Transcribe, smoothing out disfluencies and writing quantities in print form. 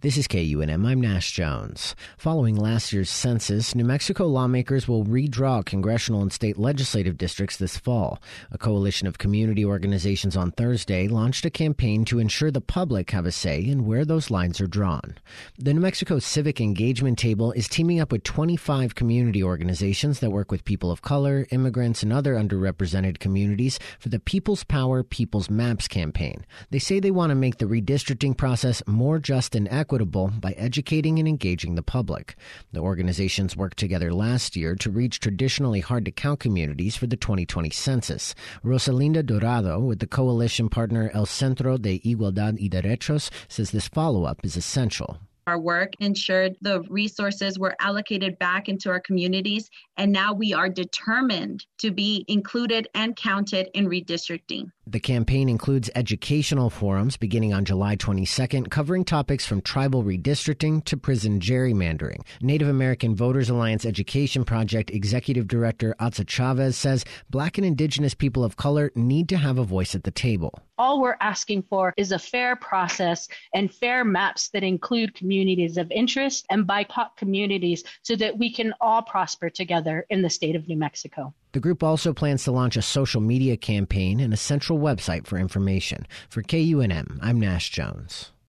This is KUNM. I'm Nash Jones. Following last year's census, New Mexico lawmakers will redraw congressional and state legislative districts this fall. A coalition of community organizations on Thursday launched a campaign to ensure the public have a say in where those lines are drawn. The New Mexico Civic Engagement Table is teaming up with 25 community organizations that work with people of color, immigrants, and other underrepresented communities for the People's Power, People's Maps campaign. They say they want to make the redistricting process more just and equitable by educating and engaging the public. The organizations worked together last year to reach traditionally hard-to-count communities for the 2020 census. Rosalinda Dorado, with the coalition partner El Centro de Igualdad y Derechos, says this follow-up is essential. Our work ensured the resources were allocated back into our communities, and now we are determined to be included and counted in redistricting. The campaign includes educational forums beginning on July 22nd, covering topics from tribal redistricting to prison gerrymandering. Native American Voters Alliance Education Project Executive Director Atza Chavez says Black and Indigenous people of color need to have a voice at the table. All we're asking for is a fair process and fair maps that include communities of interest and BIPOC communities so that we can all prosper together in the state of New Mexico. The group also plans to launch a social media campaign and a central website for information. For KUNM, I'm Nash Jones.